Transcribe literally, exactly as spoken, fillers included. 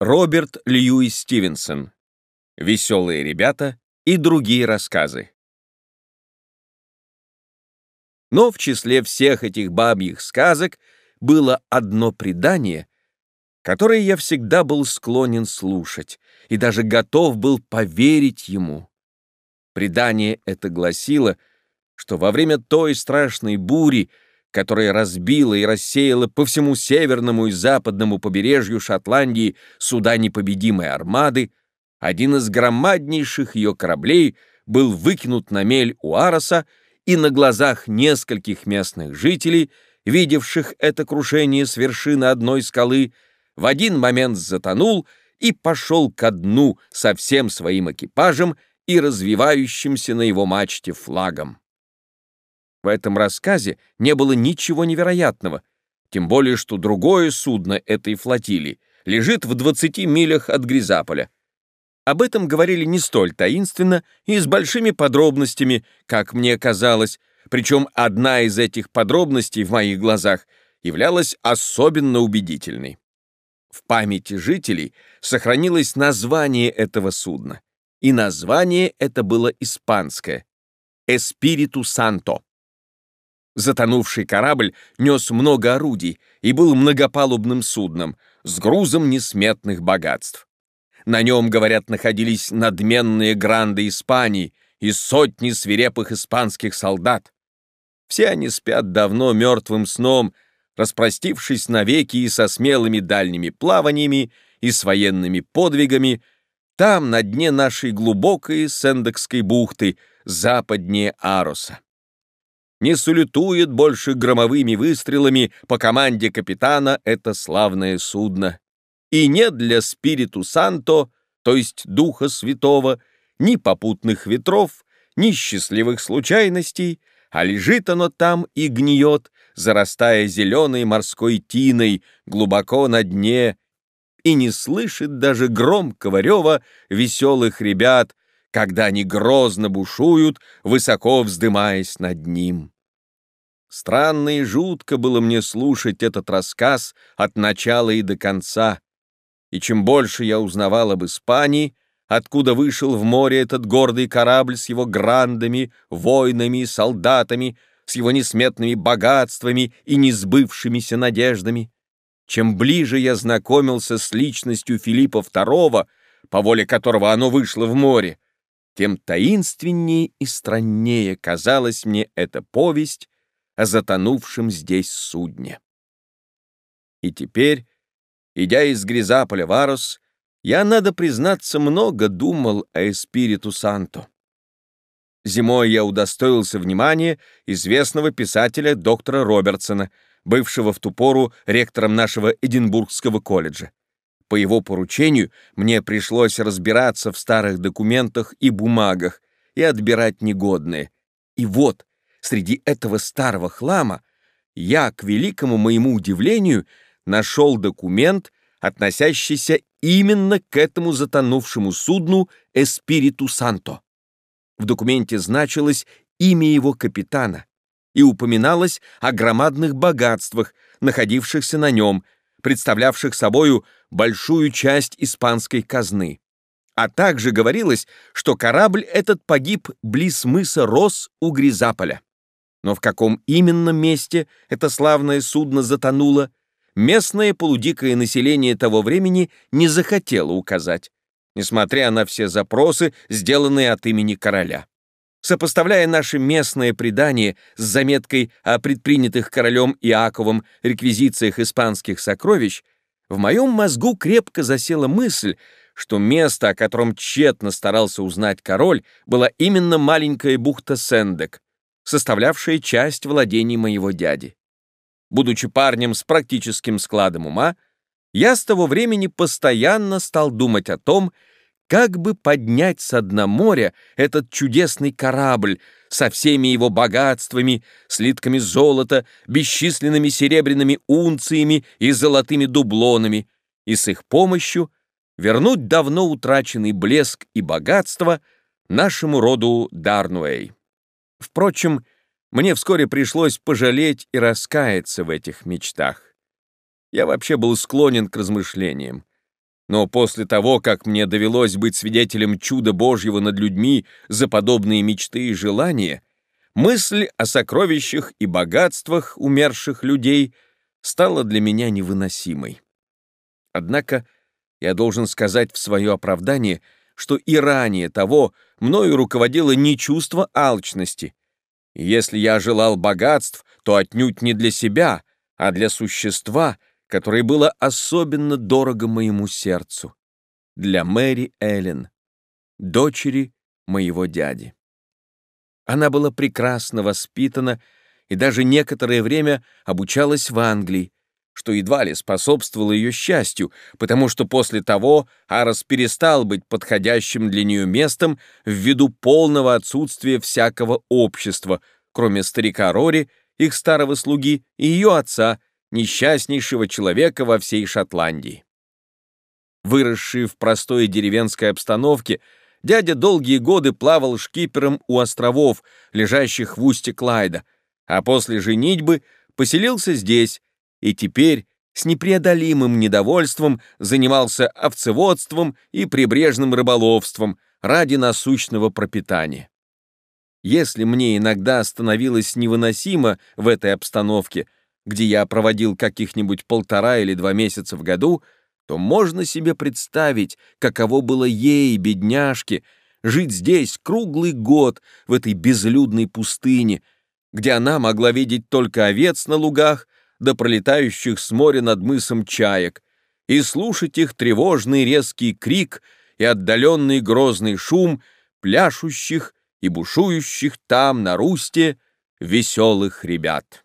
Роберт Льюис Стивенсон. «Веселые ребята» и другие рассказы. Но в числе всех этих бабьих сказок было одно предание, которое я всегда был склонен слушать и даже готов был поверить ему. Предание это гласило, что во время той страшной бури, которая разбила и рассеяла по всему северному и западному побережью Шотландии суда непобедимой армады, один из громаднейших ее кораблей был выкинут на мель у Ароса, и на глазах нескольких местных жителей, видевших это крушение с вершины одной скалы, в один момент затонул и пошел ко дну со всем своим экипажем и развивающимся на его мачте флагом. В этом рассказе не было ничего невероятного, тем более что другое судно этой флотилии лежит в двадцати милях от Гризаполя. Об этом говорили не столь таинственно и с большими подробностями, как мне казалось, причем одна из этих подробностей в моих глазах являлась особенно убедительной. В памяти жителей сохранилось название этого судна, и название это было испанское — «Эспириту Санто». Затонувший корабль нес много орудий и был многопалубным судном с грузом несметных богатств. На нем, говорят, находились надменные гранды Испании и сотни свирепых испанских солдат. Все они спят давно мертвым сном, распростившись навеки и со смелыми дальними плаваниями и с военными подвигами, там, на дне нашей глубокой Сендекской бухты, западнее Ароса. Не салютует больше громовыми выстрелами по команде капитана это славное судно. И нет для Спириту Санто, то есть Духа Святого, ни попутных ветров, ни счастливых случайностей, а лежит оно там и гниет, зарастая зеленой морской тиной глубоко на дне, и не слышит даже громкого рева веселых ребят, когда они грозно бушуют, высоко вздымаясь над ним. Странно и жутко было мне слушать этот рассказ от начала и до конца, и чем больше я узнавал об Испании, откуда вышел в море этот гордый корабль с его грандами, воинами и солдатами, с его несметными богатствами и несбывшимися надеждами, чем ближе я знакомился с личностью Филиппа второго, по воле которого оно вышло в море, тем таинственнее и страннее казалась мне эта повесть о затонувшем здесь судне. И теперь, идя из Гризаполя в Арос, я, надо признаться, много думал о Эспириту Санто. Зимой я удостоился внимания известного писателя доктора Робертсона, бывшего в ту пору ректором нашего Эдинбургского колледжа. По его поручению мне пришлось разбираться в старых документах и бумагах и отбирать негодные. И вот, среди этого старого хлама я, к великому моему удивлению, нашел документ, относящийся именно к этому затонувшему судну Эспириту Санто. В документе значилось имя его капитана и упоминалось о громадных богатствах, находившихся на нем, представлявших собою большую часть испанской казны. А также говорилось, что корабль этот погиб близ мыса Рос у Гризаполя. Но в каком именно месте это славное судно затонуло, местное полудикое население того времени не захотело указать, несмотря на все запросы, сделанные от имени короля. Сопоставляя наше местное предание с заметкой о предпринятых королем Иаковом реквизициях испанских сокровищ, в моем мозгу крепко засела мысль, что место, о котором тщетно старался узнать король, была именно маленькая бухта Сендек, составлявшая часть владений моего дяди. Будучи парнем с практическим складом ума, я с того времени постоянно стал думать о том, как бы поднять со дна моря этот чудесный корабль со всеми его богатствами, слитками золота, бесчисленными серебряными унциями и золотыми дублонами, и с их помощью вернуть давно утраченный блеск и богатство нашему роду Дарнуэй. Впрочем, мне вскоре пришлось пожалеть и раскаяться в этих мечтах. Я вообще был склонен к размышлениям. Но после того, как мне довелось быть свидетелем чуда Божьего над людьми за подобные мечты и желания, мысль о сокровищах и богатствах умерших людей стала для меня невыносимой. Однако я должен сказать в свое оправдание, что и ранее того мною руководило не чувство алчности. И если я желал богатств, то отнюдь не для себя, а для существа, которое было особенно дорого моему сердцу, для Мэри Эллен, дочери моего дяди. Она была прекрасно воспитана и даже некоторое время обучалась в Англии, что едва ли способствовало ее счастью, потому что после того Арос перестал быть подходящим для нее местом ввиду полного отсутствия всякого общества, кроме старика Рори, их старого слуги, и ее отца, несчастнейшего человека во всей Шотландии. Выросший в простой деревенской обстановке, дядя долгие годы плавал шкипером у островов, лежащих в устье Клайда, а после женитьбы поселился здесь и теперь с непреодолимым недовольством занимался овцеводством и прибрежным рыболовством ради насущного пропитания. Если мне иногда становилось невыносимо в этой обстановке, где я проводил каких-нибудь полтора или два месяца в году, то можно себе представить, каково было ей, бедняжке, жить здесь круглый год в этой безлюдной пустыне, где она могла видеть только овец на лугах да пролетающих с моря над мысом чаек и слушать их тревожный резкий крик и отдаленный грозный шум пляшущих и бушующих там на русте веселых ребят.